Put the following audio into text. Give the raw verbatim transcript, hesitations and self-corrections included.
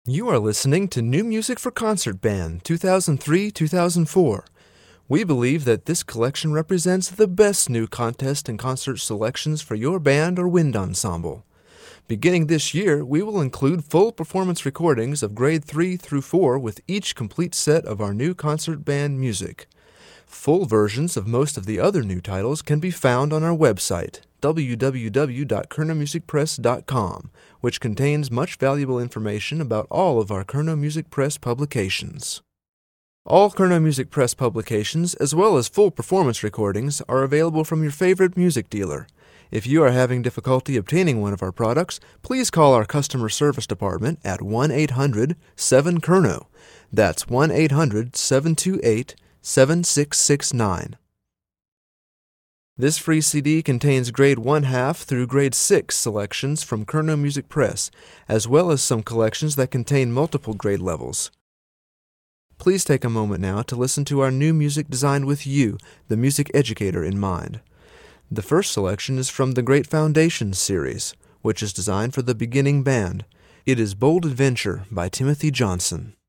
You are listening to New Music for Concert Band two thousand three to two thousand four. We believe that this collection represents the best new contest and concert selections for your band or wind ensemble. Beginning this year, we will include full performance recordings of grade three through four with each complete set of our new concert band music. Full versions of most of the other new titles can be found on our website, w w w dot kernow music press dot com, which contains much valuable information about all of our Kernow Music Press publications. All Kernow Music Press publications, as well as full performance recordings, are available from your favorite music dealer. If you are having difficulty obtaining one of our products, please call our customer service department at one eight hundred seven Kernow. That's one eight hundred seven two eight seven six six nine. This free C D contains grade one half through grade six selections from Kernow Music Press, as well as some collections that contain multiple grade levels. Please take a moment now to listen to our new music designed with you, the music educator, in mind. The first selection is from the Great Foundations series, which is designed for the beginning band. It is Bold Adventure by Timothy Johnson.